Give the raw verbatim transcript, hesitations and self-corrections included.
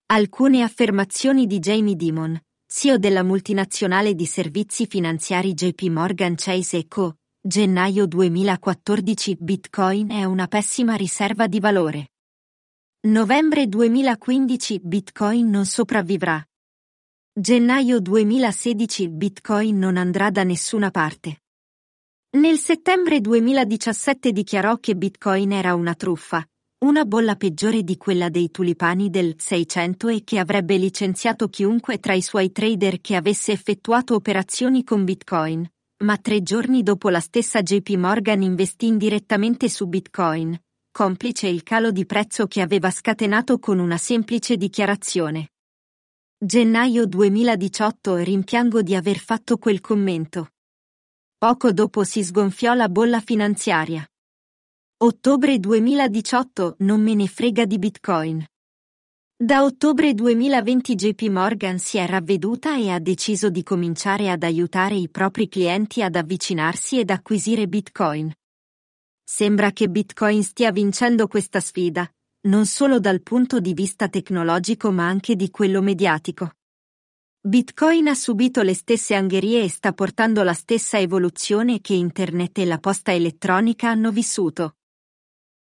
Alcune affermazioni di Jamie Dimon, C E O della multinazionale di servizi finanziari J P Morgan Chase e Co. Gennaio duemilaquattordici Bitcoin è una pessima riserva di valore. Novembre duemilaquindici Bitcoin non sopravvivrà. Gennaio duemilasedici Bitcoin non andrà da nessuna parte. Nel settembre duemiladiciassette dichiarò che Bitcoin era una truffa, una bolla peggiore di quella dei tulipani del seicento e che avrebbe licenziato chiunque tra i suoi trader che avesse effettuato operazioni con Bitcoin, ma tre giorni dopo la stessa J P Morgan investì indirettamente su Bitcoin, complice il calo di prezzo che aveva scatenato con una semplice dichiarazione. Gennaio duemiladiciotto rimpiango di aver fatto quel commento. Poco dopo si sgonfiò la bolla finanziaria. Ottobre duemiladiciotto non me ne frega di Bitcoin. Da ottobre duemilaventi J P Morgan si è ravveduta e ha deciso di cominciare ad aiutare i propri clienti ad avvicinarsi ed acquisire Bitcoin. Sembra che Bitcoin stia vincendo questa sfida, non solo dal punto di vista tecnologico ma anche di quello mediatico. Bitcoin ha subito le stesse angherie e sta portando la stessa evoluzione che Internet e la posta elettronica hanno vissuto.